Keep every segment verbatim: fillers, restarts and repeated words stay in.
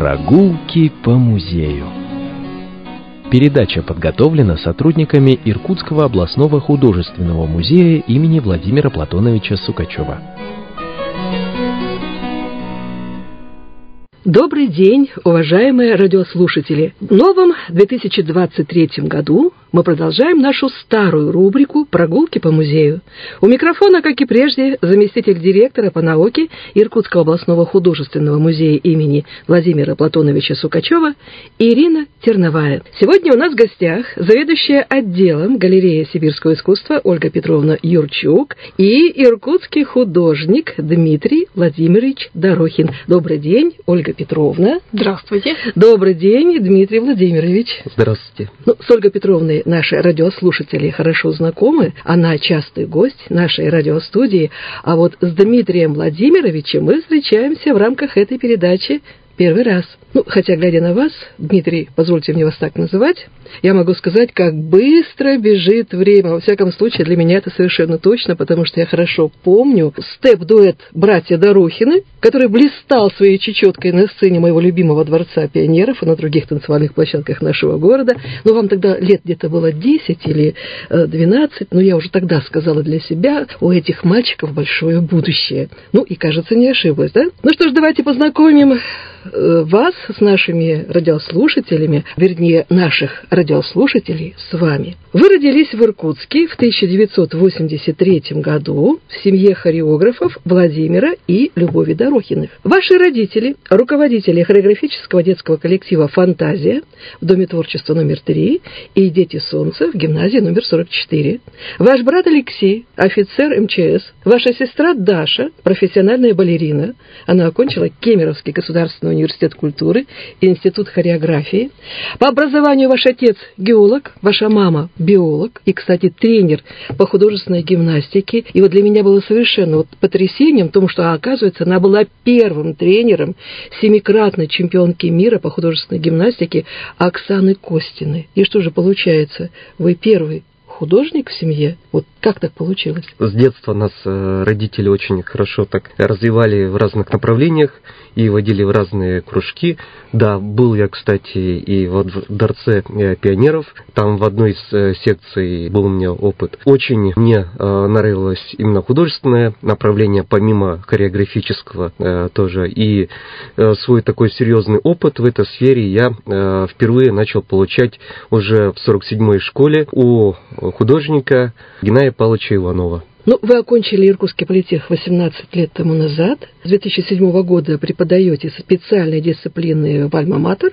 Прогулки по музею. Передача подготовлена сотрудниками Иркутского областного художественного музея имени Владимира Платоновича Сукачева. Добрый день, уважаемые радиослушатели! В новом две тысячи двадцать третьем году мы продолжаем нашу старую рубрику «Прогулки по музею». У микрофона, как и прежде, заместитель директора по науке Иркутского областного художественного музея имени Владимира Платоновича Сукачева Ирина Терновая. Сегодня у нас в гостях заведующая отделом галереи сибирского искусства Ольга Петровна Юрчук и иркутский художник Дмитрий Владимирович Дорохин. Добрый день, Ольга Петровна. Здравствуйте. Добрый день, Дмитрий Владимирович. Здравствуйте. Ну, с Ольгой Петровной наши радиослушатели хорошо знакомы. Она частый гость нашей радиостудии. А вот с Дмитрием Владимировичем мы встречаемся в рамках этой передачи первый раз. Ну, хотя, глядя на вас, Дмитрий, позвольте мне вас так называть, я могу сказать, как быстро бежит время. Во всяком случае, для меня это совершенно точно, потому что я хорошо помню степ-дуэт «Братья Дорохины», который блистал своей чечеткой на сцене моего любимого Дворца пионеров и на других танцевальных площадках нашего города. Ну, вам тогда лет где-то было десять или двенадцать, но я уже тогда сказала для себя, у этих мальчиков большое будущее. Ну, и, кажется, не ошиблась, да? Ну что ж, давайте познакомим вас с нашими радиослушателями, вернее, наших радиослушателей с вами. Вы родились в Иркутске в тысяча девятьсот восемьдесят третьем году в семье хореографов Владимира и Любови Дорохиных. Ваши родители – руководители хореографического детского коллектива «Фантазия» в Доме творчества номер три и «Дети солнца» в гимназии номер сорок четыре. Ваш брат Алексей – офицер эм че эс. Ваша сестра Даша – профессиональная балерина. Она окончила Кемеровский государственный университет культуры и институт хореографии. По образованию ваш отец – геолог, ваша мама – биолог и, кстати, тренер по художественной гимнастике. И вот для меня было совершенно вот потрясением в том, что, оказывается, она была первым тренером семикратной чемпионки мира по художественной гимнастике Оксаны Костиной. И что же получается? Вы первый художник в семье? Вот как так получилось? С детства нас родители очень хорошо так развивали в разных направлениях и водили в разные кружки. Да, был я, кстати, и во Дворце пионеров. Там в одной из секций был у меня опыт. Очень мне нравилось именно художественное направление, помимо хореографического тоже. И свой такой серьезный опыт в этой сфере я впервые начал получать уже в сорок седьмой школе у художника Геннадия Павловича Иванова. Ну, вы окончили Иркутский политех восемнадцать лет тому назад. С две тысячи седьмого года преподаете специальные дисциплины в Альма-Матер.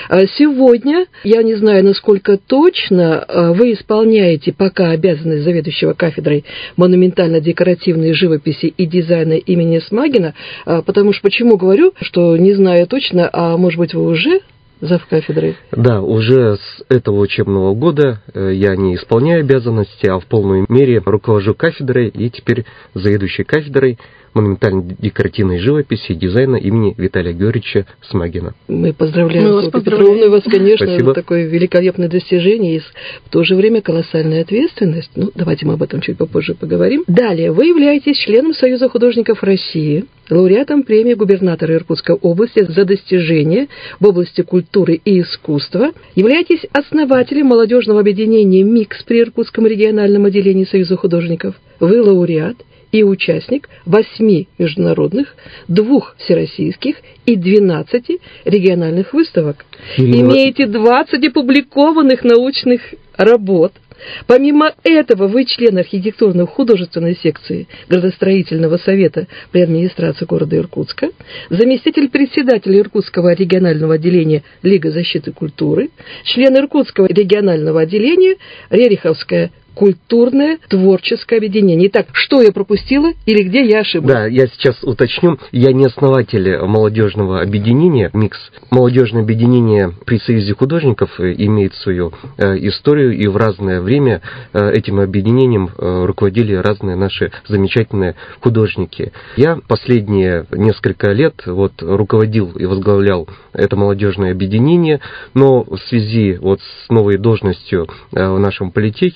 Сегодня, я не знаю, насколько точно, вы исполняете пока обязанность заведующего кафедрой монументально-декоративной живописи и дизайна имени Смагина. Потому что, почему говорю, что не знаю точно, а может быть, вы уже завкафедрой? Да, уже с этого учебного года я не исполняю обязанности, а в полной мере руковожу кафедрой и теперь заведующей кафедрой монументально-декоративной живописи и дизайна имени Виталия Георгиевича Смагина. Мы поздравляем ну, Ольгу Петровну и вас, конечно, Спасибо. За такое великолепное достижение и в то же время колоссальная ответственность. Ну, давайте мы об этом чуть попозже поговорим. Далее, вы являетесь членом Союза художников России, лауреатом премии губернатора Иркутской области за достижения в области культуры и искусства, являетесь основателем молодежного объединения «Микс» при Иркутском региональном отделении Союза художников. Вы лауреат и участник восьми международных, двух всероссийских и двенадцати региональных выставок. Ирина... Имеете двадцать опубликованных научных работ. Помимо этого, вы член архитектурно-художественной секции градостроительного совета при администрации города Иркутска, заместитель председателя Иркутского регионального отделения Лига защиты культуры, член Иркутского регионального отделения Рериховская культурное творческое объединение. Итак, что я пропустила или где я ошиблась? Да, я сейчас уточню. Я не основатель молодежного объединения «Микс». Молодежное объединение при Союзе художников имеет свою э, историю, и в разное время э, этим объединением э, руководили разные наши замечательные художники. Я последние несколько лет вот, руководил и возглавлял это молодежное объединение, но в связи вот, с новой должностью э, в нашем политехе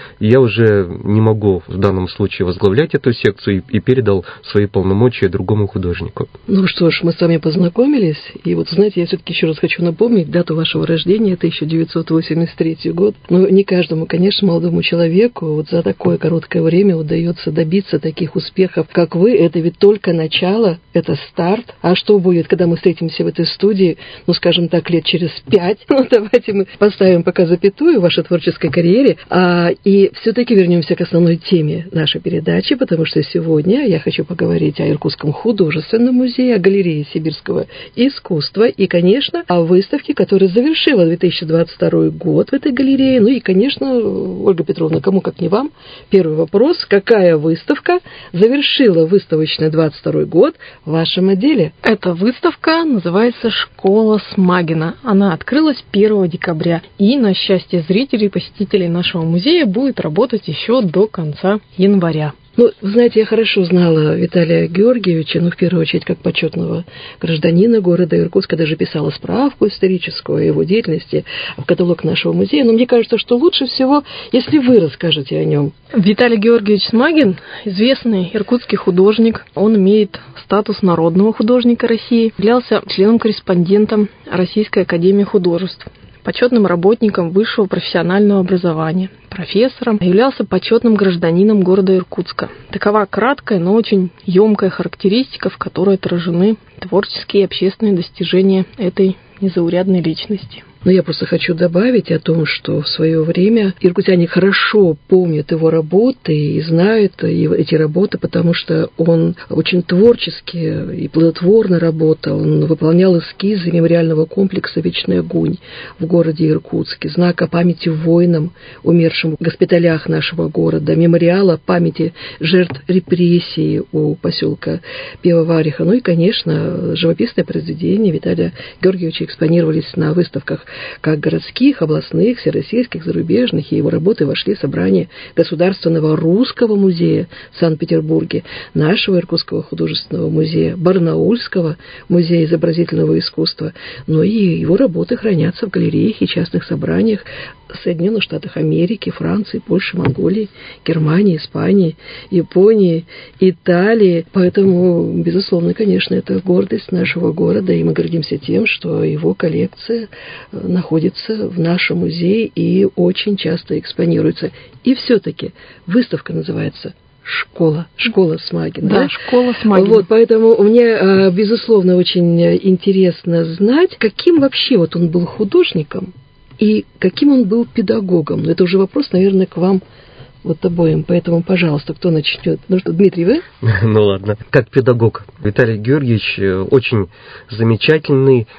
я уже не могу в данном случае возглавлять эту секцию и, и передал свои полномочия другому художнику. Ну что ж, мы с вами познакомились, и вот, знаете, я все-таки еще раз хочу напомнить дату вашего рождения, тысяча девятьсот восемьдесят третий год. Но не каждому, конечно, молодому человеку вот за такое короткое время удается добиться таких успехов, как вы. Это ведь только начало, это старт. А что будет, когда мы встретимся в этой студии, ну, скажем так, лет через пять? Ну, давайте мы поставим пока запятую в вашей творческой карьере, а, и все-таки вернемся к основной теме нашей передачи, потому что сегодня я хочу поговорить о Иркутском художественном музее, о галерее сибирского искусства и, конечно, о выставке, которая завершила две тысячи двадцать второй год в этой галерее. Ну и, конечно, Ольга Петровна, кому как не вам, первый вопрос: какая выставка завершила выставочный двадцать второй год в вашем отделе? Эта выставка называется «Школа Смагина». Она открылась первого декабря и, на счастье зрителей и посетителей нашего музея, будет работать еще до конца января. Ну, вы знаете, я хорошо знала Виталия Георгиевича, ну, в первую очередь, как почетного гражданина города Иркутска, даже писала справку историческую о его деятельности в каталог нашего музея, но мне кажется, что лучше всего, если вы расскажете о нем. Виталий Георгиевич Смагин – известный иркутский художник. Он имеет статус народного художника России, являлся членом-корреспондентом Российской академии художеств, почетным работником высшего профессионального образования, профессором, являлся почетным гражданином города Иркутска. Такова краткая, но очень емкая характеристика, в которой отражены творческие и общественные достижения этой незаурядной личности. Но я просто хочу добавить о том, что в свое время иркутяне хорошо помнят его работы и знают эти работы, потому что он очень творчески и плодотворно работал. Он выполнял эскизы мемориального комплекса «Вечный огонь» в городе Иркутске, знака памяти воинам, умершим в госпиталях нашего города, мемориала памяти жертв репрессий у поселка Пивовариха. Ну и, конечно, живописные произведения Виталия Георгиевича экспонировались на выставках как городских, областных, всероссийских, зарубежных, и его работы вошли в собрание Государственного русского музея в Санкт-Петербурге, нашего Иркутского художественного музея, Барнаульского музея изобразительного искусства. Но и его работы хранятся в галереях и частных собраниях Соединенных Штатах Америки, Франции, Польши, Монголии, Германии, Испании, Японии, Италии. Поэтому, безусловно, конечно, это гордость нашего города, и мы гордимся тем, что его коллекция находится в нашем музее и очень часто экспонируется. И все-таки выставка называется «Школа», «Школа Смагина». Да, да? «Школа Смагина». Вот, поэтому мне, безусловно, очень интересно знать, каким вообще вот он был художником и каким он был педагогом. Но это уже вопрос, наверное, к вам вот обоим. Поэтому, пожалуйста, кто начнет? Ну что, Дмитрий, вы? Ну ладно. Как педагог, Виталий Георгиевич очень замечательный,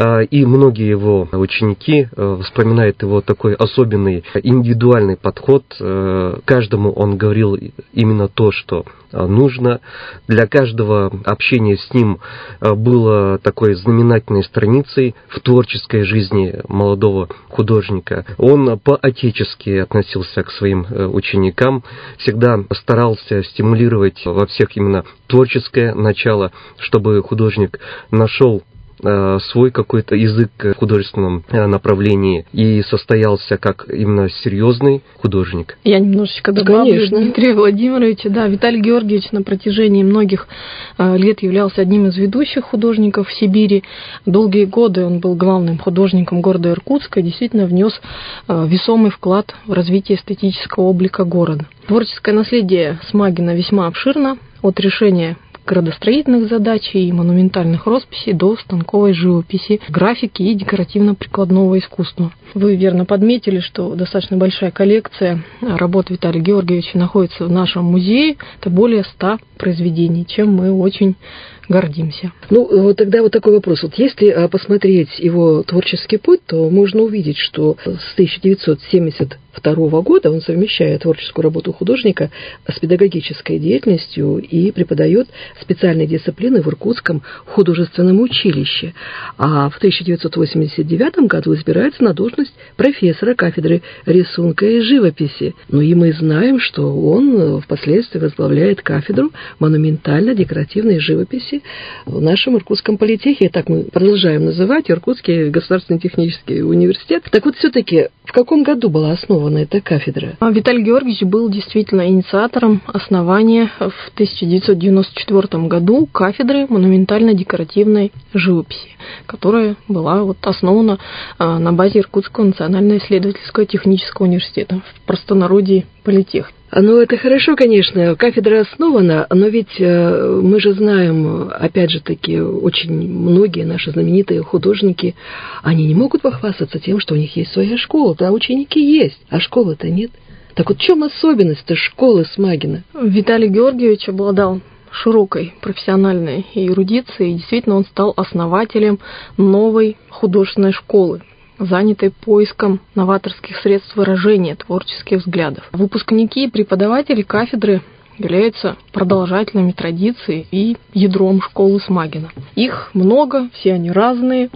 и многие его ученики вспоминают его такой особенный индивидуальный подход. Каждому он говорил именно то, что нужно. Для каждого общение с ним было такой знаменательной страницей в творческой жизни молодого художника. Он по-отечески относился к своим ученикам, всегда старался стимулировать во всех именно творческое начало, чтобы художник нашел свой какой-то язык в художественном направлении и состоялся как именно серьезный художник. Я немножечко добавлю Дмитрия Владимировича. Да, Виталий Георгиевич на протяжении многих лет являлся одним из ведущих художников в Сибири. Долгие годы он был главным художником города Иркутска и действительно внес весомый вклад в развитие эстетического облика города. Творческое наследие Смагина весьма обширно, от решения градостроительных задач и монументальных росписей до станковой живописи, графики и декоративно-прикладного искусства. Вы верно подметили, что достаточно большая коллекция работ Виталия Георгиевича находится в нашем музее. Это более ста произведений, чем мы очень гордимся. Ну, вот тогда вот такой вопрос. Вот если посмотреть его творческий путь, то можно увидеть, что с тысяча девятьсот семьдесят второго года он совмещает творческую работу художника с педагогической деятельностью и преподает специальные дисциплины в Иркутском художественном училище. А в тысяча девятьсот восемьдесят девятом году избирается на должность профессора кафедры рисунка и живописи. Ну и мы знаем, что он впоследствии возглавляет кафедру монументально-декоративной живописи кстати, в нашем Иркутском политехе, так мы продолжаем называть, Иркутский государственный технический университет. Так вот, все-таки, в каком году была основана эта кафедра? Виталий Георгиевич был действительно инициатором основания в тысяча девятьсот девяносто четвёртом году кафедры монументально-декоративной живописи, которая была вот основана на базе Иркутского национального исследовательского технического университета, в простонародье политех. Ну, это хорошо, конечно, кафедра основана, но ведь мы же знаем, опять же таки, очень многие наши знаменитые художники, они не могут похвастаться тем, что у них есть своя школа, да, ученики есть, а школы-то нет. Так вот, в чем особенность школы Смагина? Виталий Георгиевич обладал широкой профессиональной эрудицией, и действительно он стал основателем новой художественной школы, занятой поиском новаторских средств выражения творческих взглядов. Выпускники и преподаватели кафедры являются продолжателями традиции и ядром школы Смагина. Их много, все они разные,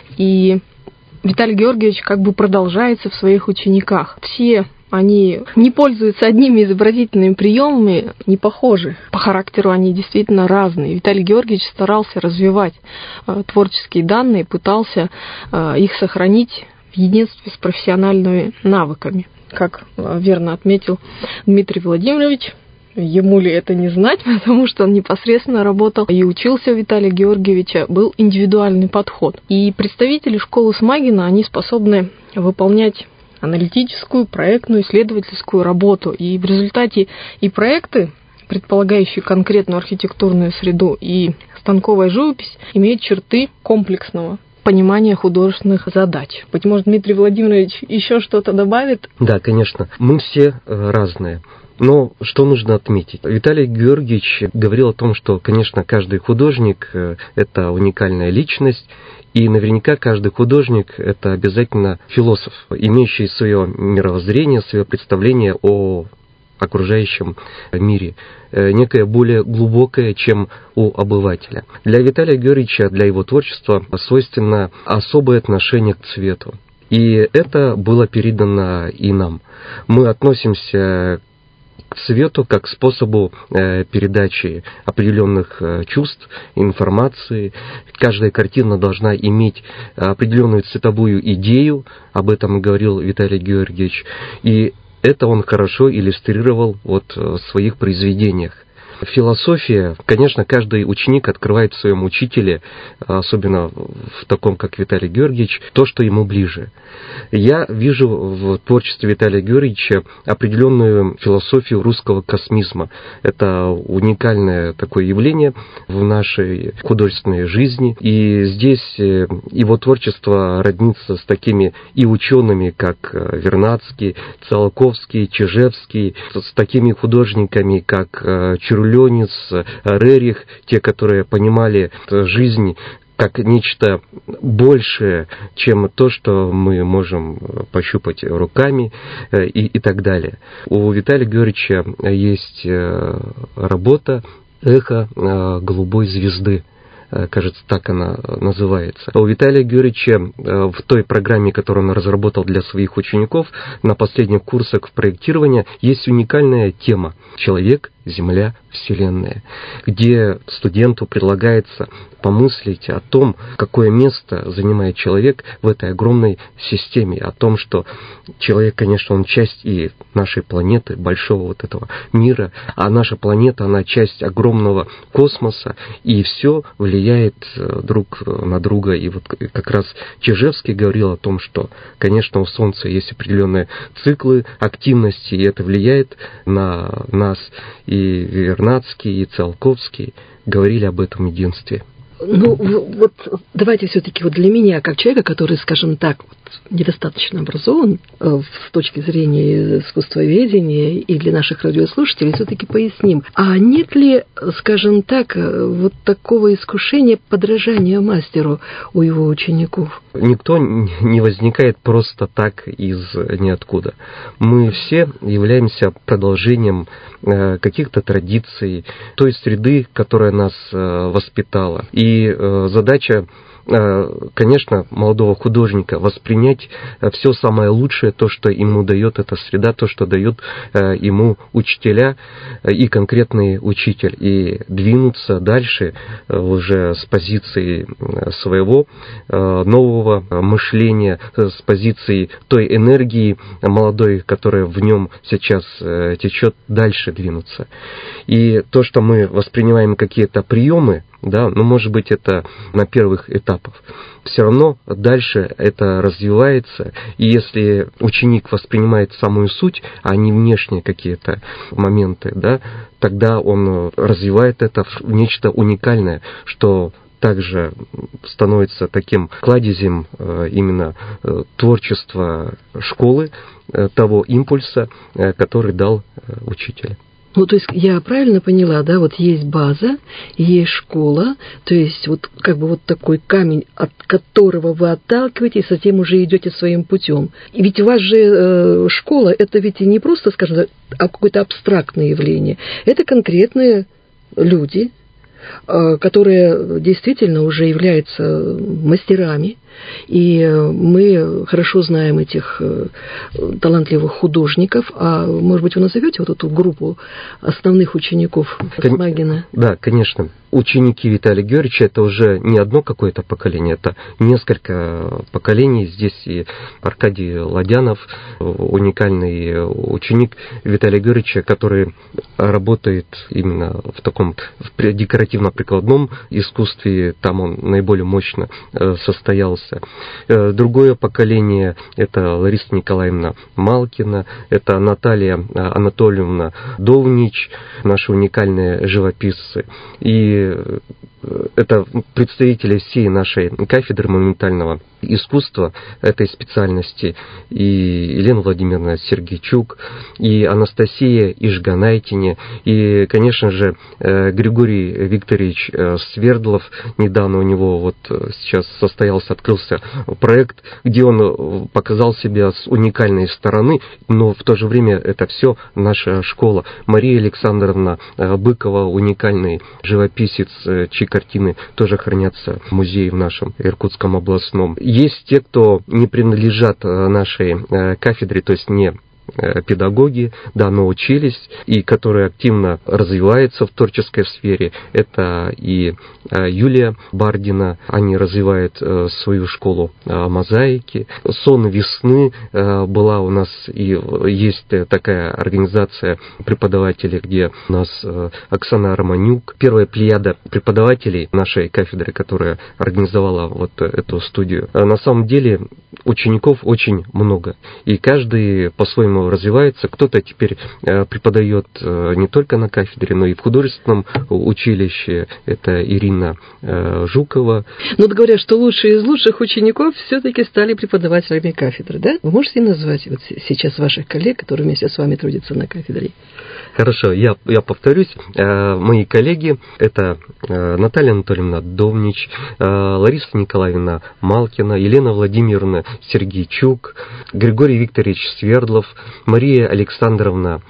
и Виталий Георгиевич как бы продолжается в своих учениках. Все они не пользуются одними изобразительными приемами, не похожи. По характеру они действительно разные. Виталий Георгиевич старался развивать э, творческие данные, пытался э, их сохранить в единстве с профессиональными навыками. Как э, верно отметил Дмитрий Владимирович, ему ли это не знать, потому что он непосредственно работал и учился у Виталия Георгиевича, был индивидуальный подход. И представители школы Смагина, они способны выполнять аналитическую, проектную, исследовательскую работу. И в результате и проекты, предполагающие конкретную архитектурную среду, и станковая живопись имеют черты комплексного понимания художественных задач. Быть может, Дмитрий Владимирович еще что-то добавит? Да, конечно. Мы все разные. Но что нужно отметить? Виталий Георгиевич говорил о том, что, конечно, каждый художник – это уникальная личность, и наверняка каждый художник – это обязательно философ, имеющий свое мировоззрение, свое представление о окружающем мире, некое более глубокое, чем у обывателя. Для Виталия Георгиевича, для его творчества свойственно особое отношение к цвету. И это было передано и нам. Мы относимся к цвету как к способу э, передачи определенных э, чувств, информации. Каждая картина должна иметь определенную цветовую идею, об этом говорил Виталий Георгиевич, и это он хорошо иллюстрировал вот в своих произведениях. Философия, конечно, каждый ученик открывает в своем учителе, особенно в таком, как Виталий Георгиевич, то, что ему ближе. Я вижу в творчестве Виталия Георгиевича определенную философию русского космизма. Это уникальное такое явление в нашей художественной жизни. И здесь его творчество роднится с такими и учеными, как Вернадский, Циолковский, Чижевский, с такими художниками, как Чурлёнец, Рерих, те, которые понимали жизнь как нечто большее, чем то, что мы можем пощупать руками и, и так далее. У Виталия Георгиевича есть работа «Эхо голубой звезды». Кажется, так она называется. У Виталия Георгиевича в той программе, которую он разработал для своих учеников на последних курсах проектирования, есть уникальная тема «Человек, Земля, Вселенная», где студенту предлагается помыслить о том, какое место занимает человек в этой огромной системе, о том, что человек, конечно, он часть и нашей планеты, большого вот этого мира, а наша планета, она часть огромного космоса, и все влияет друг на друга. И вот как раз Чижевский говорил о том, что, конечно, у Солнца есть определенные циклы активности, и это влияет на нас. И Вернадский, и Циолковский говорили об этом единстве. Ну, вот давайте все-таки вот для меня, как человека, который, скажем так, вот, недостаточно образован э, с точки зрения искусствоведения, и для наших радиослушателей, все-таки поясним, а нет ли, скажем так, вот такого искушения подражания мастеру у его учеников? Никто не возникает просто так из ниоткуда. Мы все являемся продолжением э, каких-то традиций, той среды, которая нас э, воспитала. И э, задача конечно, молодого художника воспринять все самое лучшее, то, что ему дает эта среда, то, что дают ему учителя и конкретный учитель, и двинуться дальше уже с позиции своего нового мышления, с позиции той энергии молодой, которая в нем сейчас течет, дальше двинуться. И то, что мы воспринимаем какие-то приемы, да, ну, может быть, это на первых этапах. Все равно дальше это развивается, и если ученик воспринимает самую суть, а не внешние какие-то моменты, да, тогда он развивает это в нечто уникальное, что также становится таким кладезем именно творчества школы, того импульса, который дал учитель. Ну, то есть я правильно поняла, да, вот есть база, есть школа, то есть вот как бы вот такой камень, от которого вы отталкиваетесь, а затем уже идете своим путем. И ведь у вас же э, школа, это ведь не просто, скажем так, а какое-то абстрактное явление, это конкретные люди, э, которые действительно уже являются мастерами. И мы хорошо знаем этих талантливых художников. А, может быть, вы назовете вот эту группу основных учеников Смагина? Да, конечно. Ученики Виталия Георгиевича — это уже не одно какое-то поколение, это несколько поколений. Здесь и Аркадий Ладянов, уникальный ученик Виталия Георгиевича, который работает именно в таком в декоративно-прикладном искусстве. Там он наиболее мощно состоялся. Другое поколение — это Лариса Николаевна Малкина, это Наталья Анатольевна Довнич, наши уникальные живописцы. И это представители всей нашей кафедры монументального искусства этой специальности, и Елена Владимировна Сергейчук, и Анастасия Ижганайтине, и, конечно же, Григорий Викторович Свердлов. Недавно у него вот сейчас состоялся, открылся проект, где он показал себя с уникальной стороны, но в то же время это все наша школа. Мария Александровна Быкова, уникальный живописец, чьи картины тоже хранятся в музее в нашем Иркутском областном. Есть те, кто не принадлежат нашей кафедре, то есть не педагоги, да, но учились, и которые активно развиваются в творческой сфере. Это и Юлия Бардина, они развивают свою школу мозаики. Сон весны была у нас, и есть такая организация преподавателей, где у нас Оксана Романюк, первая плеяда преподавателей нашей кафедры, которая организовала вот эту студию. На самом деле учеников очень много, и каждый по-своему развивается. Кто-то теперь преподает не только на кафедре, но и в художественном училище. Это Ирина Жукова. Ну, говорят, что лучшие из лучших учеников все-таки стали преподавателями кафедры, да? Вы можете назвать вот сейчас ваших коллег, которые вместе с вами трудятся на кафедре? Хорошо, я, я повторюсь. Мои коллеги — это Наталья Анатольевна Довнич, Лариса Николаевна Малкина, Елена Владимировна Сергейчук, Григорий Викторович Свердлов, Мария Александровна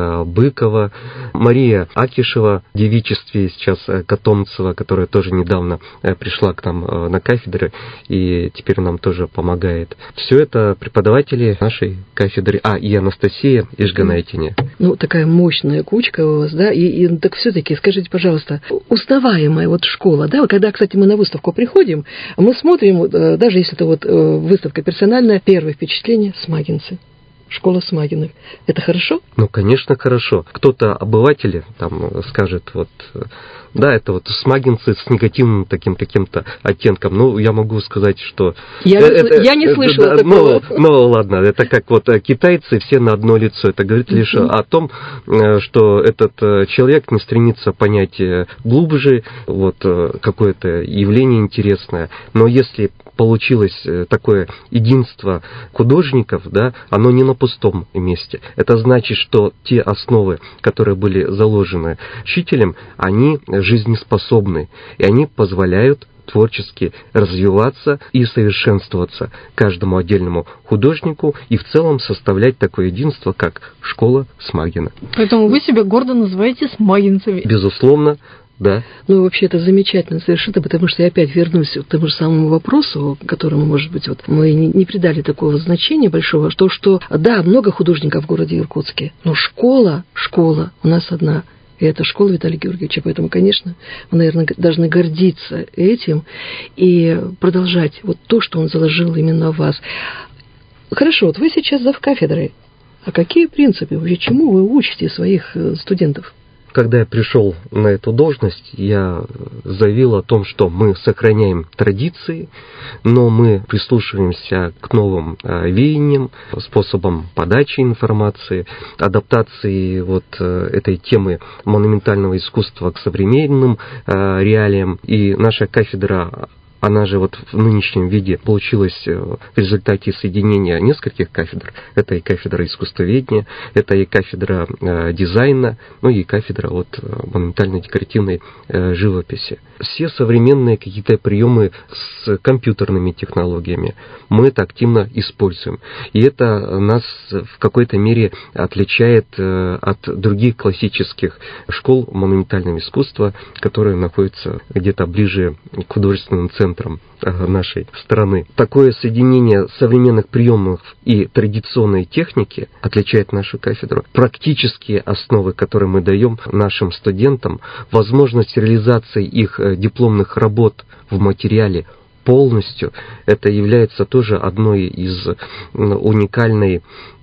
Быкова, Мария Акишева, в девичестве сейчас Котомцева, которая тоже недавно пришла к нам на кафедру и теперь нам тоже помогает. Все это преподаватели нашей кафедры. А, и Анастасия Ижганайтине. Ну, такая мощная кучка у вас, да? И, и так все-таки скажите, пожалуйста, узнаваемая вот школа, да? Когда, кстати, мы на выставку приходим, мы смотрим, даже если это вот выставка персональная, первое впечатление — смагинцы. Школа Смагиных. Это хорошо? Ну, конечно, хорошо. Кто-то, обыватели, там скажет, вот, да, это вот смагинцы с негативным таким каким-то оттенком. Ну, я могу сказать, что... Я, это, не, я не слышала да, такого. Ну, ну, ладно, это как вот китайцы, все на одно лицо. Это говорит лишь uh-huh. о том, что этот человек не стремится понять глубже вот какое-то явление интересное. Но если получилось такое единство художников, да, оно не на пустом месте. Это значит, что те основы, которые были заложены учителем, они жизнеспособны, и они позволяют творчески развиваться и совершенствоваться каждому отдельному художнику и в целом составлять такое единство, как школа Смагина. Поэтому вы себя гордо называете смагинцами. Безусловно. Да. Ну, вообще, это замечательно совершенно, потому что я опять вернусь к тому же самому вопросу, которому, может быть, вот мы не придали такого значения большого, что, что да, много художников в городе Иркутске, но школа, школа у нас одна, и это школа Виталия Георгиевича, поэтому, конечно, мы, наверное, должны гордиться этим и продолжать вот то, что он заложил именно в вас. Хорошо, вот вы сейчас завкафедрой, а какие принципы, вообще чему вы учите своих студентов? Когда я пришел на эту должность, я заявил о том, что мы сохраняем традиции, но мы прислушиваемся к новым веяниям, способам подачи информации, адаптации вот этой темы монументального искусства к современным реалиям. И наша кафедра, она же вот в нынешнем виде получилась в результате соединения нескольких кафедр. Это и кафедра искусствоведения, это и кафедра э, дизайна, ну и кафедра вот, монументально-декоративной э, живописи. Все современные какие-то приемы с компьютерными технологиями мы это активно используем. И это нас в какой-то мере отличает э, от других классических школ монументального искусства, которые находятся где-то ближе к художественным центрам нашей страны. Такое соединение современных приемов и традиционной техники отличает нашу кафедру. Практические основы, которые мы даем нашим студентам, возможность реализации их дипломных работ в материале полностью, это является тоже одной из уникальной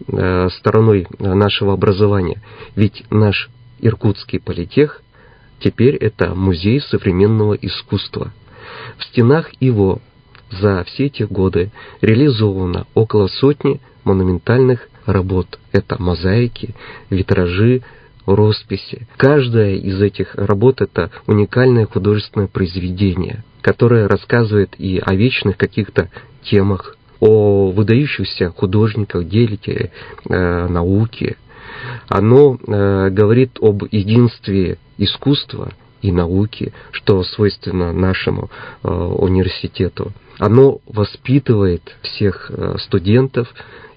стороной нашего образования. Ведь наш Иркутский политех теперь это музей современного искусства. В стенах его за все эти годы реализовано около сотни монументальных работ. Это мозаики, витражи, росписи. Каждая из этих работ – это уникальное художественное произведение, которое рассказывает и о вечных каких-то темах, о выдающихся художниках, деятелях э, науки. Оно э, говорит об единстве искусства и науки, что свойственно нашему э, университету. Оно воспитывает всех э, студентов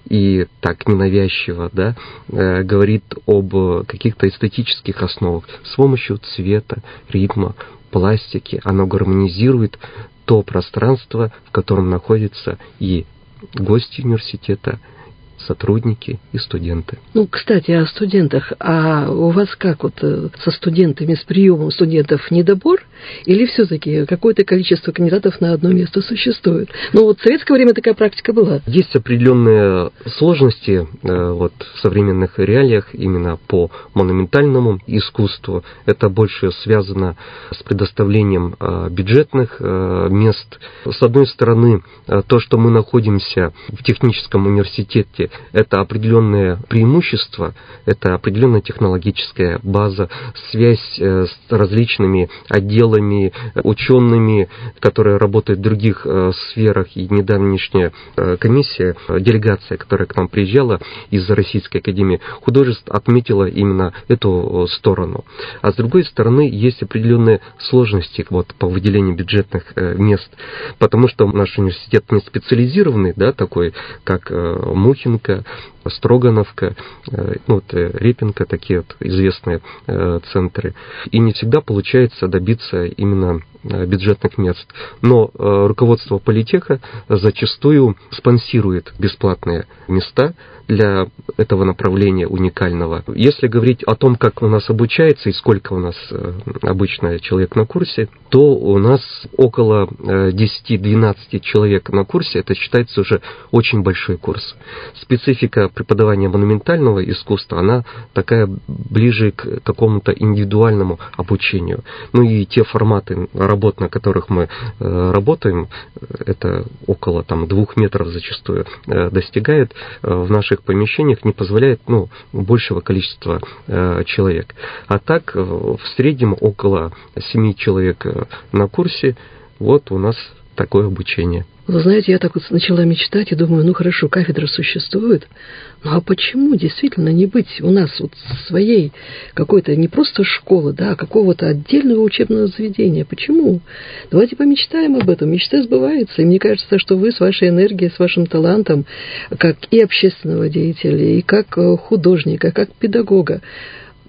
и так ненавязчиво, да, э, говорит об каких-то эстетических основах с помощью цвета, ритма, пластики. Оно гармонизирует то пространство, в котором находятся и гости университета, сотрудники и студенты. Ну, кстати, о студентах. А у вас как вот со студентами, с приемом студентов недобор? Или все-таки какое-то количество кандидатов на одно место существует? Ну, вот в советское время такая практика была. Есть определенные сложности э, вот, в современных реалиях именно по монументальному искусству. Это больше связано с предоставлением э, бюджетных э, мест. С одной стороны, э, то, что мы находимся в техническом университете, это определенное преимущество, это определенная технологическая база, связь с различными отделами, учеными, которые работают в других сферах. И недавнешняя комиссия, делегация, которая к нам приезжала из Российской академии художеств, отметила именно эту сторону. А с другой стороны, есть определенные сложности вот, по выделению бюджетных мест, потому что наш университет не специализированный, да, такой, как Мухин, Строгановка, ну, вот, Репинка, такие вот известные э, центры. И не всегда получается добиться именно бюджетных мест. Но э, руководство политеха зачастую спонсирует бесплатные места для этого направления уникального. Если говорить о том, как у нас обучается и сколько у нас э, обычно человек на курсе, то у нас около э, десять-двенадцать человек на курсе. Это считается уже очень большой курс. Специфика преподавания монументального искусства, она такая ближе к какому-то индивидуальному обучению. Ну и те форматы работ, на которых мы э, работаем, это около там, двух метров зачастую э, достигает, э, в наших помещениях не позволяет ну, большего количества э, человек. А так, э, в среднем около семи человек э, на курсе, вот у нас такое обучение. Вы знаете, я так вот начала мечтать и думаю, ну хорошо, кафедра существует, ну а почему действительно не быть у нас вот своей какой-то не просто школы, да, а какого-то отдельного учебного заведения? Почему? Давайте помечтаем об этом. Мечта сбывается, и мне кажется, что вы с вашей энергией, с вашим талантом, как и общественного деятеля, и как художника, как педагога,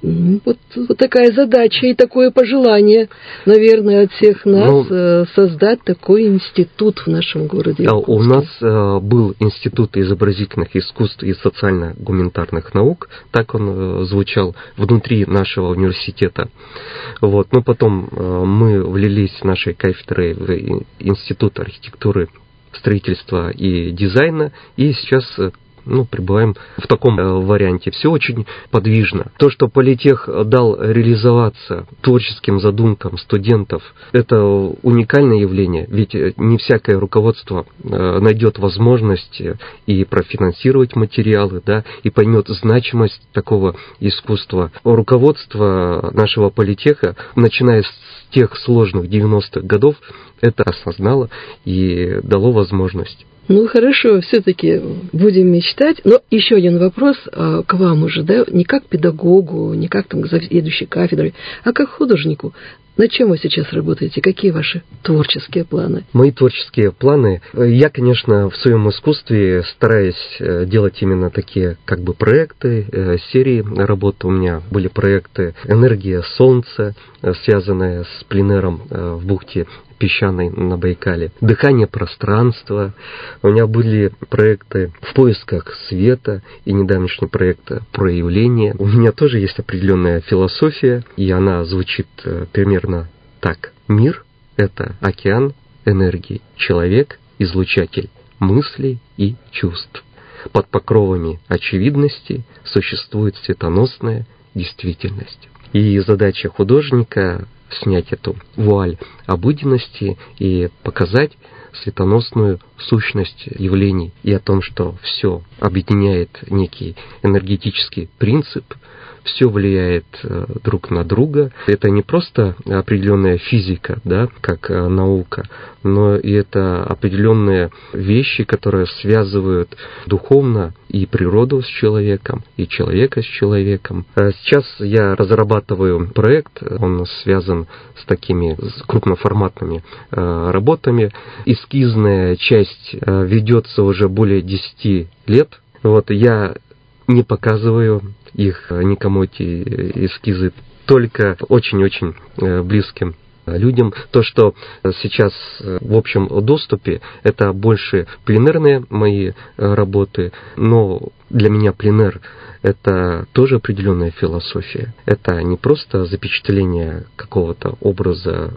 Вот, вот такая задача и такое пожелание, наверное, от всех нас, ну, создать такой институт в нашем городе. У нас был Институт изобразительных искусств и социально-гуманитарных наук, так он звучал внутри нашего университета. Вот. Но потом мы влились нашей кафедрой в Институт архитектуры, строительства и дизайна, и сейчас ну, пребываем в таком варианте. Все очень подвижно. То, что политех дал реализоваться творческим задумкам студентов, это уникальное явление, ведь не всякое руководство найдет возможность и профинансировать материалы, да, и поймет значимость такого искусства. Руководство нашего политеха, начиная с тех сложных девяностых годов, это осознало и дало возможность. Ну, хорошо, все-таки будем мечтать. Но еще один вопрос а, к вам уже, да, не как педагогу, не как там заведующей кафедрой, а как художнику. Над чем вы сейчас работаете? Какие ваши творческие планы? Мои творческие планы. Я, конечно, в своем искусстве стараюсь делать именно такие как бы проекты, серии работ. У меня были проекты «Энергия солнца», связанная с пленэром в бухте Песчаной на Байкале, «Дыхание пространства». У меня были проекты «В поисках света» и недавнешний проект «Проявление». У меня тоже есть определенная философия, и она звучит примерно так. Мир — это океан энергии, человек — излучатель мыслей и чувств. Под покровами очевидности существует светоносная действительность. И задача художника — снять эту вуаль обыденности и показать светоносную сущность явлений и о том, что все объединяет некий энергетический принцип, все влияет друг на друга. Это не просто определенная физика, да, как наука, но и это определенные вещи, которые связывают духовно и природу с человеком, и человека с человеком. Сейчас я разрабатываю проект, он связан с такими крупноформатными работами. Эскизная часть ведется уже более десяти лет. Вот я не показываю их никому, эти эскизы, только очень-очень близким людям. То, что сейчас в общем доступе, это больше пленэрные мои работы, но для меня пленэр — это тоже определенная философия. Это не просто запечатление какого-то образа,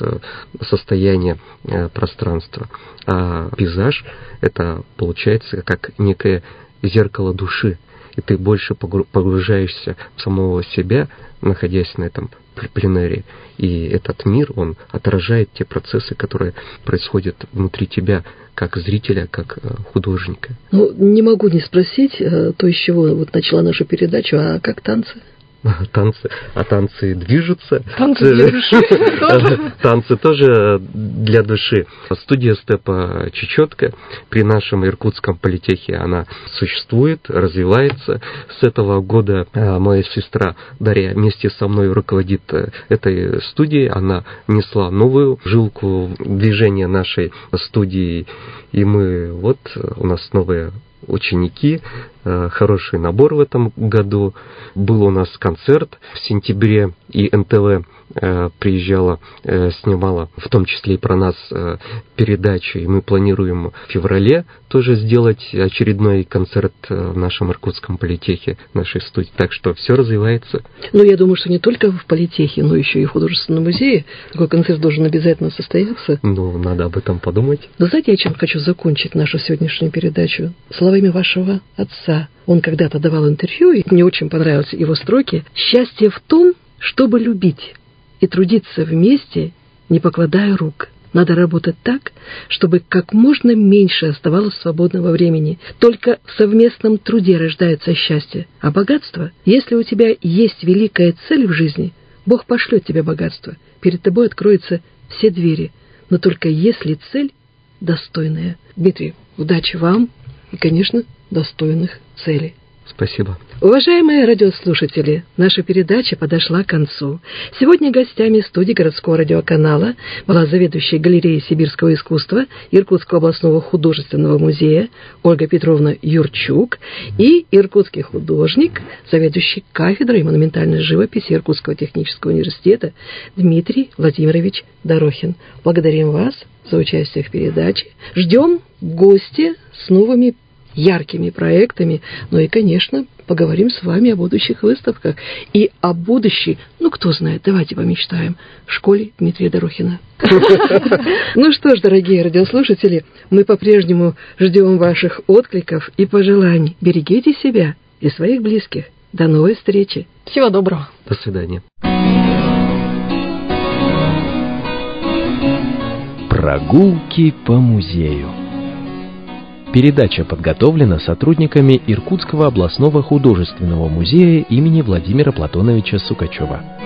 состояния пространства, а пейзаж — это получается как некое зеркало души. И ты больше погружаешься в самого себя, находясь на этом пленэре. И этот мир, он отражает те процессы, которые происходят внутри тебя, как зрителя, как художника. Ну, не могу не спросить, то, из чего вот начала нашу передачу, а как танцы? Танцы, а танцы движутся. Танцы для души. Танцы тоже для души. Студия степа Чечетка при нашем Иркутском политехе, она существует, развивается. С этого года моя сестра Дарья вместе со мной руководит этой студией. Она несла новую жилку движения нашей студии. И мы, вот, у нас новые ученики, хороший набор в этом году. Был у нас концерт в сентябре, и эн тэ вэ приезжала, снимала в том числе и про нас передачи, и мы планируем в феврале тоже сделать очередной концерт в нашем Иркутском политехе, нашей студии. Так что все развивается. Ну, я думаю, что не только в политехе, но еще и в художественном музее такой концерт должен обязательно состояться. Ну, надо об этом подумать. Но знаете, я чем хочу закончить нашу сегодняшнюю передачу? Словами вашего отца. Он когда-то давал интервью, и мне очень понравились его строки. «Счастье в том, чтобы любить и трудиться вместе, не покладая рук. Надо работать так, чтобы как можно меньше оставалось свободного времени. Только в совместном труде рождается счастье. А богатство? Если у тебя есть великая цель в жизни, Бог пошлет тебе богатство. Перед тобой откроются все двери. Но только если цель достойная». Дмитрий, удачи вам и, конечно, достойных целей. Спасибо. Уважаемые радиослушатели, наша передача подошла к концу. Сегодня гостями студии городского радиоканала была заведующая галереей сибирского искусства Иркутского областного художественного музея Ольга Петровна Юрчук и иркутский художник, заведующий кафедрой монументальной живописи Иркутского технического университета Дмитрий Владимирович Дорохин. Благодарим вас за участие в передаче. Ждем гостя с новыми яркими проектами, ну и, конечно, поговорим с вами о будущих выставках и о будущей, ну, кто знает, давайте помечтаем, школе Дмитрия Дорохина. Ну что ж, дорогие радиослушатели, мы по-прежнему ждем ваших откликов и пожеланий. Берегите себя и своих близких. До новой встречи. Всего доброго. До свидания. Прогулки по музею. Передача подготовлена сотрудниками Иркутского областного художественного музея имени Владимира Платоновича Сукачева.